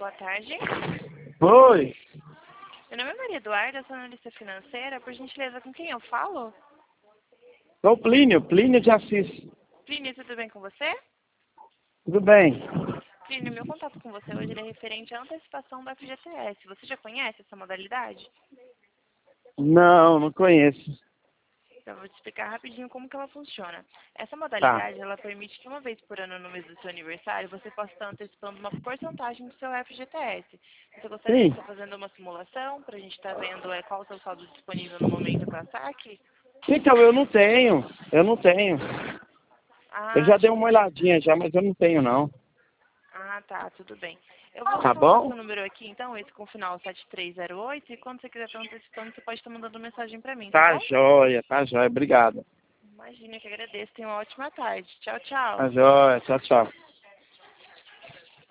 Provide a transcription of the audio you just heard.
boa tarde. Oi, Meu nome é Maria Eduarda, sou analista financeira. Por gentileza, com quem eu falo? sou Plínio de Assis. Plínio, tudo bem com você? Tudo bem? Plínio, meu contato com você hoje ele é referente à antecipação da FGTS. Você já conhece essa modalidade? Não conheço. Eu vou te explicar rapidinho como que ela funciona. Essa Tá. modalidade, ela permite que uma vez por ano, no mês do seu aniversário, você possa estar antecipando uma porcentagem do seu FGTS. Você gostaria de Sim. estar fazendo uma simulação para a gente estar vendo qual o seu saldo disponível no momento para saque? Então, eu não tenho. Eu Ah, já dei deixa eu uma ver. olhadinha já, mas eu não tenho não. Ah, tá, tudo bem. Eu vou Tá salvar bom? seu número aqui, então, esse com o final 7308, e quando você quiser estar antecipando, você pode estar mandando mensagem para mim, tá Tá bom? jóia, tá jóia. Obrigado. Imagina, que agradeço. Tenha uma ótima tarde. Tchau, tchau. Tá jóia. Tchau, tchau.